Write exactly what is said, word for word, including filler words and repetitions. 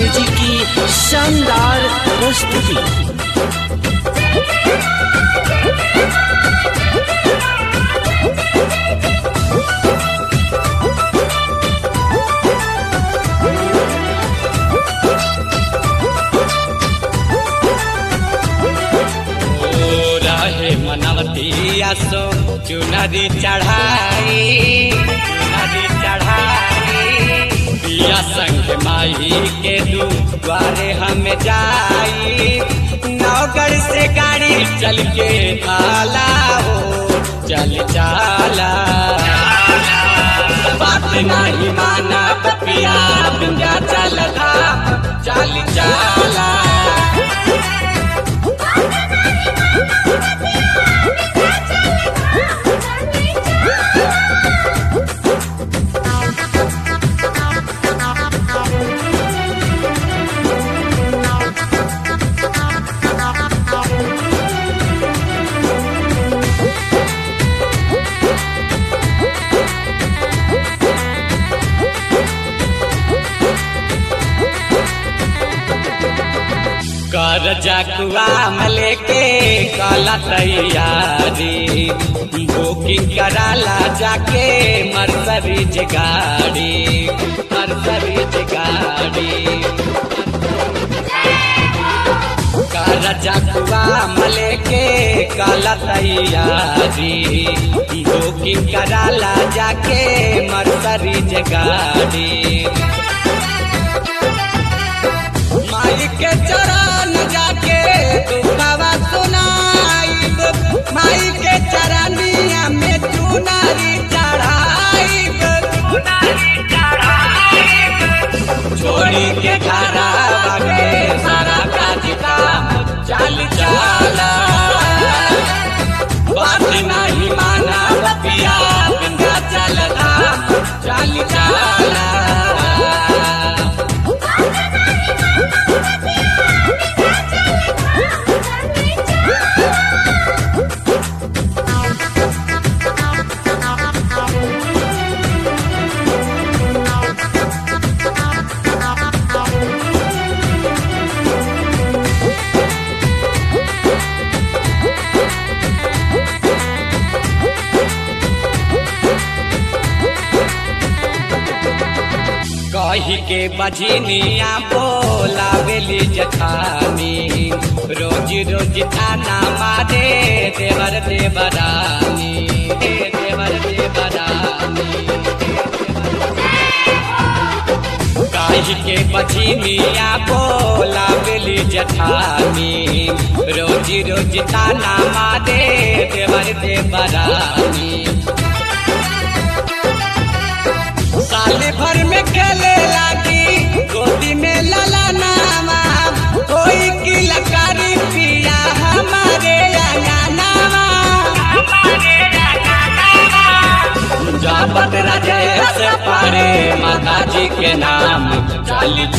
Music की शानदार प्रस्तुति। मनवती आसो चुनरी चढ़ाई चुनरी चढ़ाई पिया संग माई के द्वारे हम जाई नौगढ़ से गाड़ी चल के आला हो चल चाला बात नहीं माना पिया बिंदा चल चल चाला कर जकुआ मले के काला तैयारी बुकिंग कराला जाके मर्सरीज गाड़ी मर्सरीज गाड़ी कर जकुआ मले के काला तैयारी बुकिंग कराला जाके मर्सरीज गाड़ी माई के चरण जाके दुखवा सुनाई माई के चरनिया में चुनरी चढ़ाई चुनरी चढ़ाई छोड़ी के घरा के सारा काज काम चल चला बात नहीं माना पिया बिंदा चल चल चला कही के बजनिया बोलावेली जठानी रोज रोज ताना मारे देवर देवरानी देवर देवरानी कही के बजनिया बोलावेली जठानी रोज रोज ताना मारे देवर देवरानी साल भर में खेले लागी गोदी में लला नामा कोई की लकारी पिया हमारे अंगनावा जाबत राजेश पारे माता जी के नाम चल